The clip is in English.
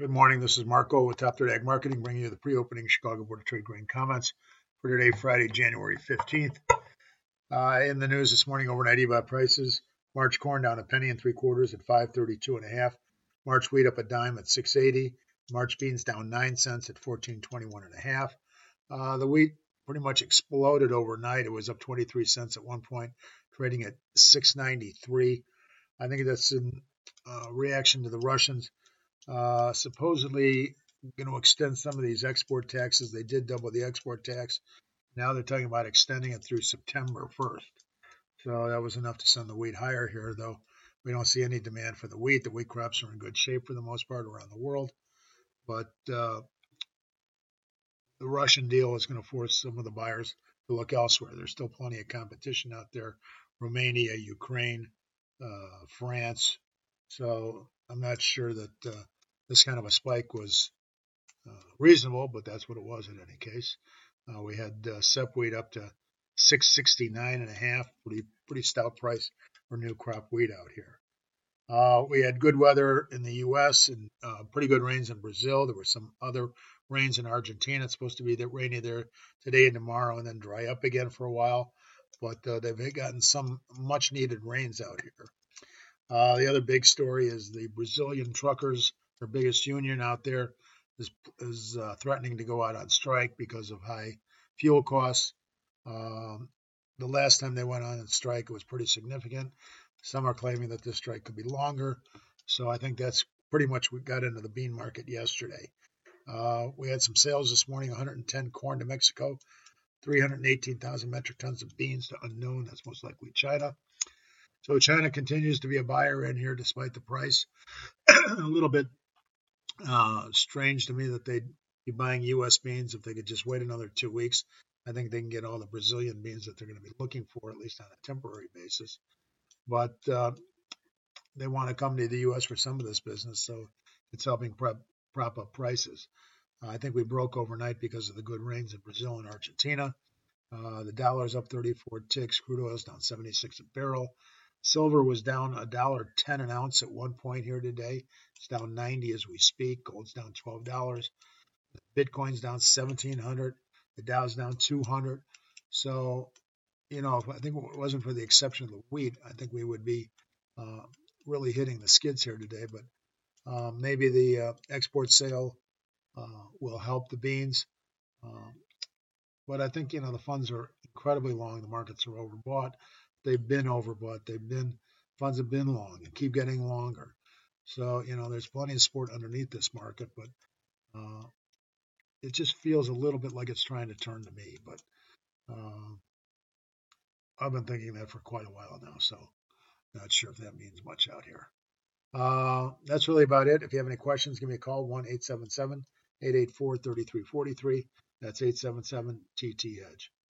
Good morning. This is Marco with Top Third Ag Marketing, bringing you the pre-opening Chicago Board of Trade grain comments for today, Friday, January 15th. In the news this morning, overnight EBOT prices: March corn down a penny and 3/4 at 532.5. March wheat up a dime at 6.80. March beans down 9 cents at 14.21.5. The wheat pretty much exploded overnight. It was up 23 cents at one point, trading at 6.93. I think that's in reaction to the Russians supposedly going to extend some of these export taxes. They did double the export tax. Now they're talking about extending it through September 1st. So that was enough to send the wheat higher here, though we don't see any demand for the wheat. The wheat crops are in good shape for the most part around the world. But the Russian deal is going to force some of the buyers to look elsewhere. There's still plenty of competition out there: Romania, Ukraine, France. So I'm not sure that this kind of a spike was reasonable, but that's what it was in any case. We had sep wheat up to 669.5, pretty stout price for new crop wheat out here. We had good weather in the U.S. and pretty good rains in Brazil. There were some other rains in Argentina. It's supposed to be rainy there today and tomorrow, and then dry up again for a while. But they've gotten some much-needed rains out here. The other big story is the Brazilian truckers, their biggest union out there, is threatening to go out on strike because of high fuel costs. The last time they went on strike, it was pretty significant. Some are claiming that this strike could be longer. So I think that's pretty much what got into the bean market yesterday. We had some sales this morning: 110 corn to Mexico, 318,000 metric tons of beans to unknown. That's most likely China. So China continues to be a buyer in here despite the price. A little bit strange to me that they'd be buying U.S. beans. If they could just wait another 2 weeks, I think they can get all the Brazilian beans that they're going to be looking for, at least on a temporary basis. But they want to come to the U.S. for some of this business, so it's helping prop up prices. I think we broke overnight because of the good rains in Brazil and Argentina. The dollar's up 34 ticks. Crude oil's down 76 a barrel. Silver was down $1.10 an ounce at one point here today. It's down 90 as we speak. Gold's down $12. Bitcoin's down 1,700. The Dow's down 200. So, I think if it wasn't for the exception of the wheat, I think we would be really hitting the skids here today. But maybe the export sale will help the beans. But I think, the funds are incredibly long. The markets are overbought. They've been overbought. Funds have been long and keep getting longer. So, there's plenty of support underneath this market, but it just feels a little bit like it's trying to turn to me. But I've been thinking that for quite a while now, so not sure if that means much out here. That's really about it. If you have any questions, give me a call: 1-877-884-3343. That's 877-TT-EDGE.